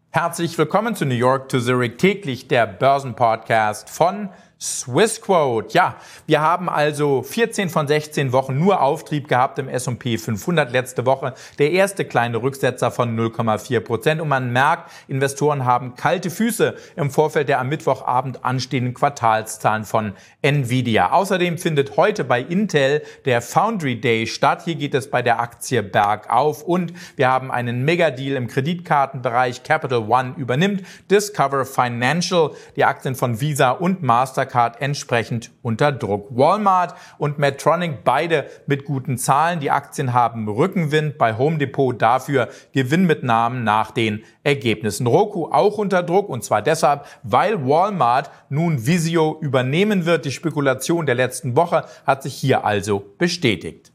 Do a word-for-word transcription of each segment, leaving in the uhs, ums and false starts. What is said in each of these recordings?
Herzlich willkommen zu New York to Zurich, täglich der Börsenpodcast von Swissquote. Ja, wir haben also vierzehn von sechzehn Wochen nur Auftrieb gehabt im S und P fünfhundert letzte Woche. Der erste kleine Rücksetzer von null Komma vier Prozent. Und man merkt, Investoren haben kalte Füße im Vorfeld der am Mittwochabend anstehenden Quartalszahlen von Nvidia. Außerdem findet heute bei Intel der Foundry Day statt. Hier geht es bei der Aktie bergauf. Und wir haben einen Megadeal im Kreditkartenbereich. Capital One übernimmt Discover Financial, die Aktien von Visa und Mastercard entsprechend unter Druck. Walmart und Medtronic beide mit guten Zahlen. Die Aktien haben Rückenwind. Bei Home Depot dafür Gewinnmitnahmen nach den Ergebnissen. Roku auch unter Druck, und zwar deshalb, weil Walmart nun Visio übernehmen wird. Die Spekulation der letzten Woche hat sich hier also bestätigt.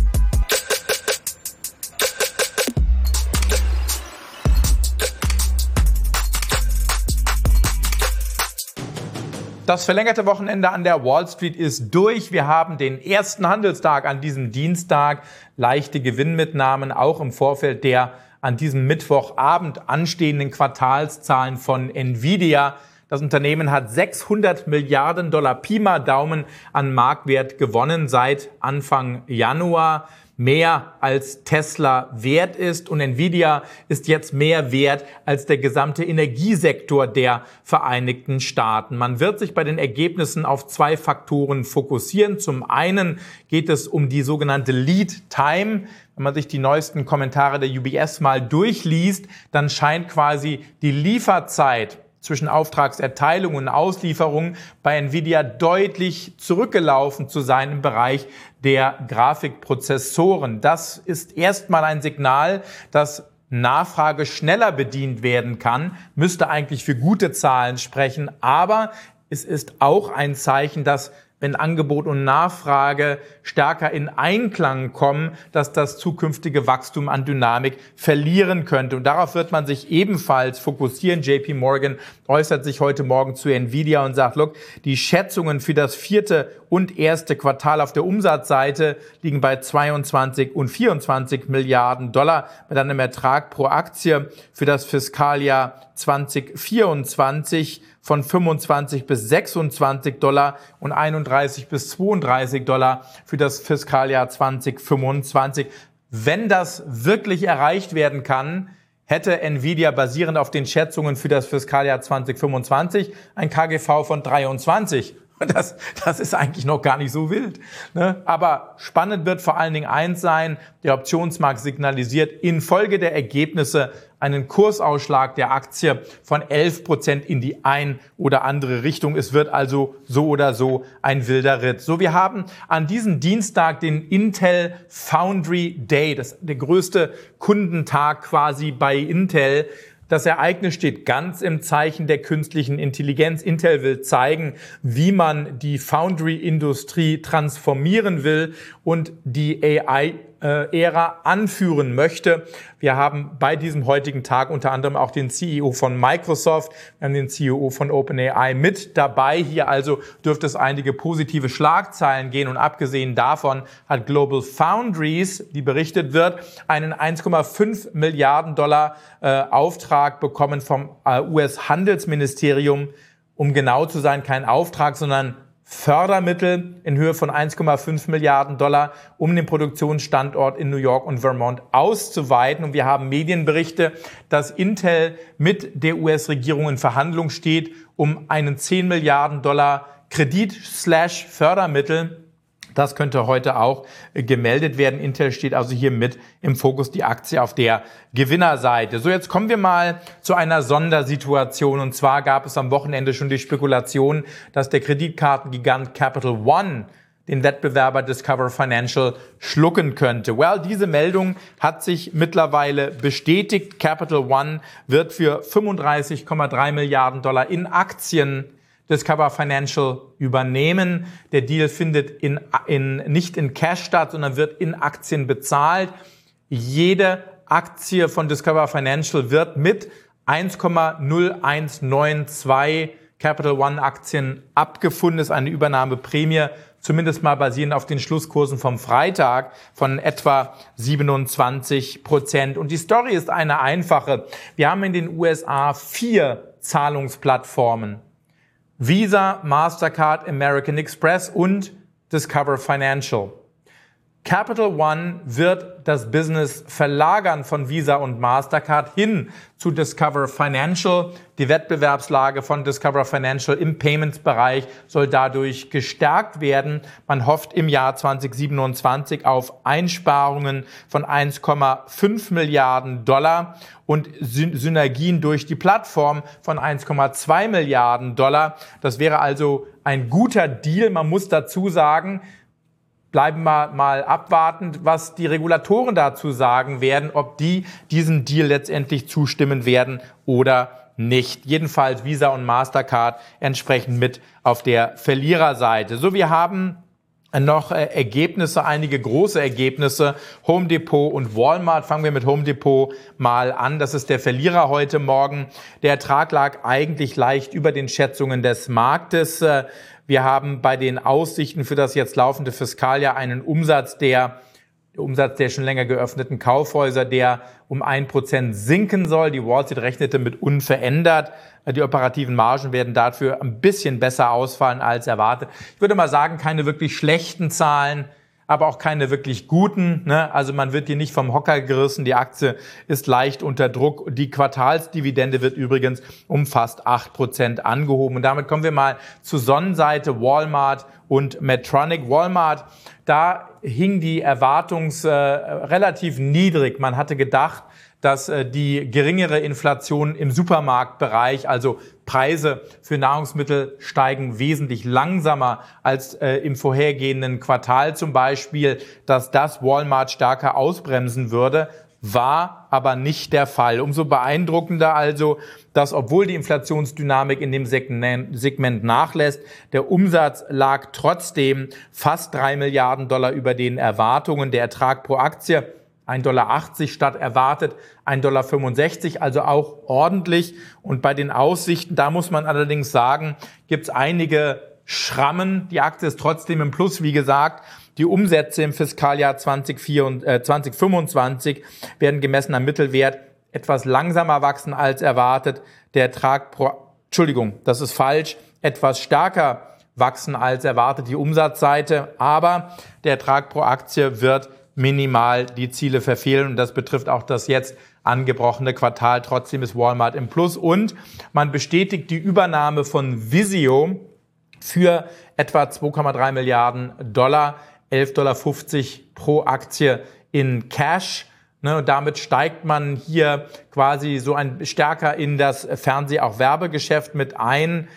Das verlängerte Wochenende an der Wall Street ist durch. Wir haben den ersten Handelstag an diesem Dienstag. Leichte Gewinnmitnahmen auch im Vorfeld der an diesem Mittwochabend anstehenden Quartalszahlen von Nvidia. Das Unternehmen hat sechshundert Milliarden Dollar Pi mal Daumen an Marktwert gewonnen seit Anfang Januar. Mehr als Tesla wert ist, und Nvidia ist jetzt mehr wert als der gesamte Energiesektor der Vereinigten Staaten. Man wird sich bei den Ergebnissen auf zwei Faktoren fokussieren. Zum einen geht es um die sogenannte Lead Time. Wenn man sich die neuesten Kommentare der U B S mal durchliest, dann scheint quasi die Lieferzeit zwischen Auftragserteilung und Auslieferung bei Nvidia deutlich zurückgelaufen zu sein im Bereich der Grafikprozessoren. Das ist erstmal ein Signal, dass Nachfrage schneller bedient werden kann, müsste eigentlich für gute Zahlen sprechen, aber es ist auch ein Zeichen, dass wenn Angebot und Nachfrage stärker in Einklang kommen, dass das zukünftige Wachstum an Dynamik verlieren könnte. Und darauf wird man sich ebenfalls fokussieren. J P Morgan äußert sich heute Morgen zu Nvidia und sagt, look, die Schätzungen für das vierte und erste Quartal auf der Umsatzseite liegen bei zweiundzwanzig und vierundzwanzig Milliarden Dollar mit einem Ertrag pro Aktie für das Fiskaljahr zwanzig vierundzwanzig von fünfundzwanzig bis sechsundzwanzig Dollar und einunddreißig bis zweiunddreißig Dollar für das Fiskaljahr zwanzig fünfundzwanzig. Wenn das wirklich erreicht werden kann, hätte Nvidia basierend auf den Schätzungen für das Fiskaljahr zwanzig fünfundzwanzig ein K G V von dreiundzwanzig. Das, das ist eigentlich noch gar nicht so wild, ne? Aber spannend wird vor allen Dingen eins sein: Der Optionsmarkt signalisiert infolge der Ergebnisse einen Kursausschlag der Aktie von elf Prozent in die ein oder andere Richtung. Es wird also so oder so ein wilder Ritt. So, wir haben an diesem Dienstag den Intel Foundry Day, das der größte Kundentag quasi bei Intel. Das Ereignis steht ganz im Zeichen der künstlichen Intelligenz. Intel will zeigen, wie man die Foundry-Industrie transformieren will und die A I-Ära anführen möchte. Wir haben bei diesem heutigen Tag unter anderem auch den C E O von Microsoft, wir haben den C E O von OpenAI mit dabei. Hier also dürfte es einige positive Schlagzeilen gehen. Und abgesehen davon hat Global Foundries, die berichtet wird, einen eins Komma fünf Milliarden Dollar äh, Auftrag bekommen vom äh, U S-Handelsministerium. Um genau zu sein, kein Auftrag, sondern Fördermittel in Höhe von eins Komma fünf Milliarden Dollar, um den Produktionsstandort in New York und Vermont auszuweiten. Und wir haben Medienberichte, dass Intel mit der U S-Regierung in Verhandlung steht, um einen zehn Milliarden Dollar Kredit slash Fördermittel. Das könnte heute auch gemeldet werden. Intel steht also hier mit im Fokus, die Aktie auf der Gewinnerseite. So, jetzt kommen wir mal zu einer Sondersituation. Und zwar gab es am Wochenende schon die Spekulation, dass der Kreditkartengigant Capital One den Wettbewerber Discover Financial schlucken könnte. Well, diese Meldung hat sich mittlerweile bestätigt. Capital One wird für fünfunddreißig Komma drei Milliarden Dollar in Aktien Discover Financial übernehmen. Der Deal findet in, in, nicht in Cash statt, sondern wird in Aktien bezahlt. Jede Aktie von Discover Financial wird mit eins Komma null eins neun zwei Capital One Aktien abgefunden. Das ist eine Übernahmeprämie, zumindest mal basierend auf den Schlusskursen vom Freitag von etwa siebenundzwanzig Prozent. Und die Story ist eine einfache. Wir haben in den U S A vier Zahlungsplattformen. Visa, Mastercard, American Express und Discover Financial. Capital One wird das Business verlagern von Visa und Mastercard hin zu Discover Financial. Die Wettbewerbslage von Discover Financial im Payments-Bereich soll dadurch gestärkt werden. Man hofft im Jahr zweitausendsiebenundzwanzig auf Einsparungen von eins Komma fünf Milliarden Dollar und Synergien durch die Plattform von eins Komma zwei Milliarden Dollar. Das wäre also ein guter Deal. Man muss dazu sagen, bleiben wir mal abwartend, was die Regulatoren dazu sagen werden, ob die diesem Deal letztendlich zustimmen werden oder nicht. Jedenfalls Visa und Mastercard entsprechend mit auf der Verliererseite. So, wir haben noch äh, Ergebnisse, einige große Ergebnisse. Home Depot und Walmart. Fangen wir mit Home Depot mal an. Das ist der Verlierer heute Morgen. Der Ertrag lag eigentlich leicht über den Schätzungen des Marktes. Äh, Wir haben bei den Aussichten für das jetzt laufende Fiskaljahr einen Umsatz der, der Umsatz der schon länger geöffneten Kaufhäuser, der um ein Prozent sinken soll. Die Wall Street rechnete mit unverändert. Die operativen Margen werden dafür ein bisschen besser ausfallen als erwartet. Ich würde mal sagen, keine wirklich schlechten Zahlen, aber auch keine wirklich guten. Ne? Also man wird hier nicht vom Hocker gerissen. Die Aktie ist leicht unter Druck. Die Quartalsdividende wird übrigens um fast acht Prozent angehoben. Und damit kommen wir mal zur Sonnenseite Walmart und Medtronic. Walmart, da hing die Erwartungs äh, relativ niedrig. Man hatte gedacht, dass äh, die geringere Inflation im Supermarktbereich, also Preise für Nahrungsmittel steigen wesentlich langsamer als äh, im vorhergehenden Quartal zum Beispiel, dass das Walmart stärker ausbremsen würde, war aber nicht der Fall. Umso beeindruckender also, dass obwohl die Inflationsdynamik in dem Segment nachlässt, der Umsatz lag trotzdem fast drei Milliarden Dollar über den Erwartungen. Der Ertrag pro Aktie ein Dollar achtzig statt erwartet, ein Dollar fünfundsechzig, also auch ordentlich. Und bei den Aussichten, da muss man allerdings sagen, gibt es einige Schrammen. Die Aktie ist trotzdem im Plus, wie gesagt. Die Umsätze im Fiskaljahr zweitausendfünfundzwanzig werden gemessen am Mittelwert etwas langsamer wachsen als erwartet. Der Ertrag pro, Entschuldigung, das ist falsch, etwas stärker wachsen als erwartet, die Umsatzseite. Aber der Ertrag pro Aktie wird minimal die Ziele verfehlen und das betrifft auch das jetzt angebrochene Quartal. Trotzdem ist Walmart im Plus und man bestätigt die Übernahme von Vizio für etwa zwei Komma drei Milliarden Dollar, elf Dollar fünfzig pro Aktie in Cash. Ne, und damit steigt man hier quasi so ein stärker in das Fernseh-, auch Werbegeschäft mit ein.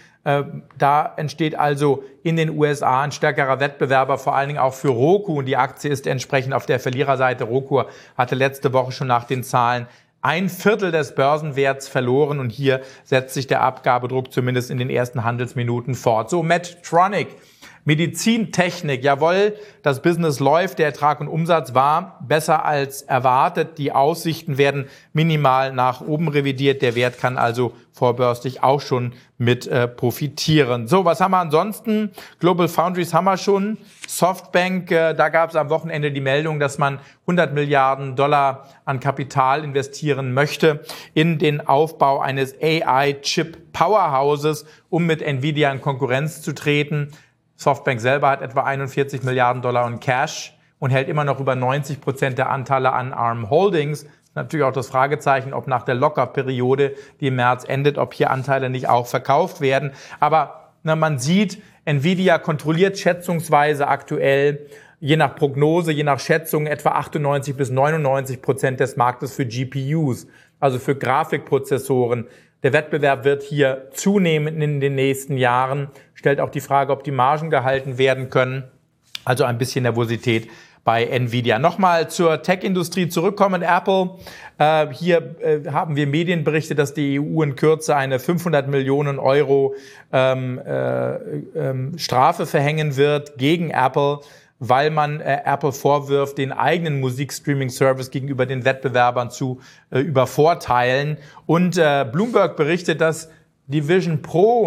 Da entsteht also in den U S A ein stärkerer Wettbewerber, vor allen Dingen auch für Roku. Und die Aktie ist entsprechend auf der Verliererseite. Roku hatte letzte Woche schon nach den Zahlen ein Viertel des Börsenwerts verloren. Und hier setzt sich der Abgabedruck zumindest in den ersten Handelsminuten fort. So, Medtronic. Medizintechnik, jawohl, das Business läuft, der Ertrag und Umsatz war besser als erwartet. Die Aussichten werden minimal nach oben revidiert. Der Wert kann also vorbörslich auch schon mit äh, profitieren. So, was haben wir ansonsten? Global Foundries haben wir schon. Softbank, äh, da gab es am Wochenende die Meldung, dass man hundert Milliarden Dollar an Kapital investieren möchte in den Aufbau eines A I-Chip-Powerhouses, um mit Nvidia in Konkurrenz zu treten. Softbank selber hat etwa einundvierzig Milliarden Dollar in Cash und hält immer noch über neunzig Prozent der Anteile an Arm Holdings. Natürlich auch das Fragezeichen, ob nach der Lockerperiode, die im März endet, ob hier Anteile nicht auch verkauft werden. Aber na, man sieht, Nvidia kontrolliert schätzungsweise aktuell, je nach Prognose, je nach Schätzung, etwa achtundneunzig bis neunundneunzig Prozent des Marktes für G P Us, also für Grafikprozessoren. Der Wettbewerb wird hier zunehmen in den nächsten Jahren. Stellt auch die Frage, ob die Margen gehalten werden können. Also ein bisschen Nervosität bei Nvidia. Nochmal zur Tech-Industrie zurückkommen. Apple, äh, hier äh, haben wir Medienberichte, dass die E U in Kürze eine fünfhundert Millionen Euro ähm, äh, äh, Strafe verhängen wird gegen Apple, weil man äh, Apple vorwirft, den eigenen Musikstreaming-Service gegenüber den Wettbewerbern zu äh, übervorteilen. Und äh, Bloomberg berichtet, dass die Vision Pro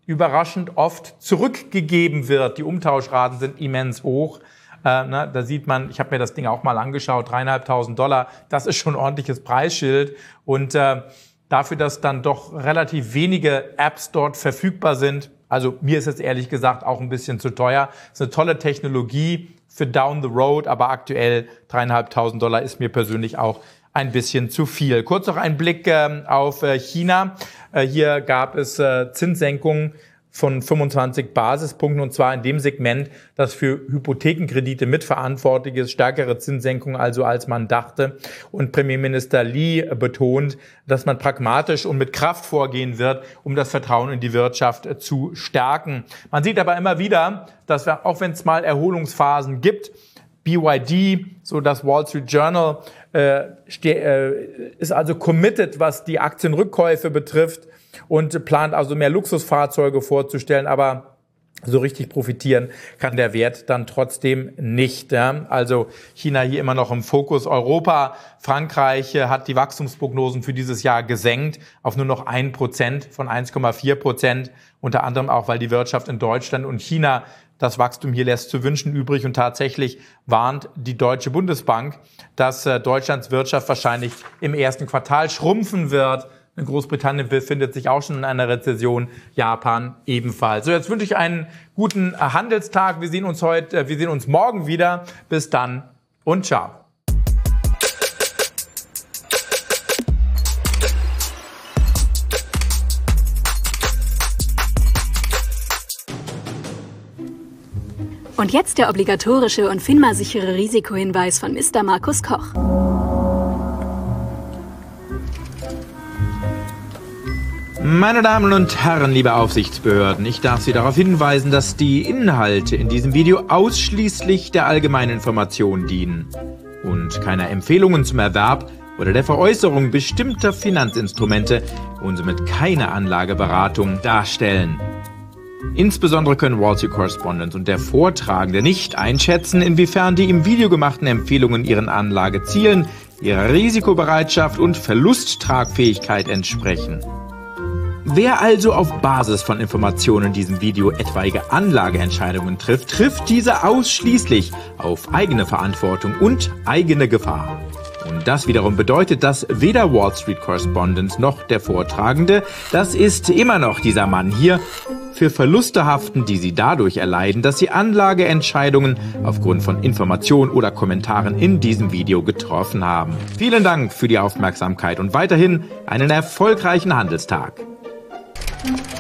überraschend oft zurückgegeben wird. Die Umtauschraten sind immens hoch. Äh, ne, da sieht man, ich habe mir das Ding auch mal angeschaut, dreieinhalbtausend Dollar, das ist schon ein ordentliches Preisschild. Und äh, dafür, dass dann doch relativ wenige Apps dort verfügbar sind, also mir ist jetzt ehrlich gesagt auch ein bisschen zu teuer. Das ist eine tolle Technologie für down the road, aber aktuell dreieinhalbtausend Dollar ist mir persönlich auch ein bisschen zu viel. Kurz noch ein Blick äh, auf äh, China. Äh, hier gab es äh, Zinssenkungen von fünfundzwanzig Basispunkten, und zwar in dem Segment, das für Hypothekenkredite mitverantwortlich ist, stärkere Zinssenkungen also als man dachte. Und Premierminister Li betont, dass man pragmatisch und mit Kraft vorgehen wird, um das Vertrauen in die Wirtschaft zu stärken. Man sieht aber immer wieder, dass wir, auch wenn es mal Erholungsphasen gibt, B Y D, so das Wall Street Journal, äh, äh, ist also committed, was die Aktienrückkäufe betrifft, und plant also mehr Luxusfahrzeuge vorzustellen, aber so richtig profitieren kann der Wert dann trotzdem nicht. Ja. Also China hier immer noch im Fokus. Europa, Frankreich hat die Wachstumsprognosen für dieses Jahr gesenkt auf nur noch ein Prozent von eins Komma vier Prozent, unter anderem auch, weil die Wirtschaft in Deutschland und China, das Wachstum hier lässt zu wünschen übrig, und tatsächlich warnt die Deutsche Bundesbank, dass äh, Deutschlands Wirtschaft wahrscheinlich im ersten Quartal schrumpfen wird. Großbritannien befindet sich auch schon in einer Rezession, Japan ebenfalls. So, jetzt wünsche ich einen guten Handelstag. Wir sehen uns heute, wir sehen uns morgen wieder. Bis dann und ciao. Und jetzt der obligatorische und FINMA-sichere Risikohinweis von Mister Markus Koch. Meine Damen und Herren, liebe Aufsichtsbehörden, ich darf Sie darauf hinweisen, dass die Inhalte in diesem Video ausschließlich der allgemeinen Information dienen und keiner Empfehlungen zum Erwerb oder der Veräußerung bestimmter Finanzinstrumente und somit keine Anlageberatung darstellen. Insbesondere können Wall Street Correspondent und der Vortragende nicht einschätzen, inwiefern die im Video gemachten Empfehlungen ihren Anlagezielen, ihrer Risikobereitschaft und Verlusttragfähigkeit entsprechen. Wer also auf Basis von Informationen in diesem Video etwaige Anlageentscheidungen trifft, trifft diese ausschließlich auf eigene Verantwortung und eigene Gefahr. Und das wiederum bedeutet, dass weder Wall Street Correspondent noch der Vortragende, das ist immer noch dieser Mann hier, für Verluste haften, die sie dadurch erleiden, dass sie Anlageentscheidungen aufgrund von Informationen oder Kommentaren in diesem Video getroffen haben. Vielen Dank für die Aufmerksamkeit und weiterhin einen erfolgreichen Handelstag. Thank you.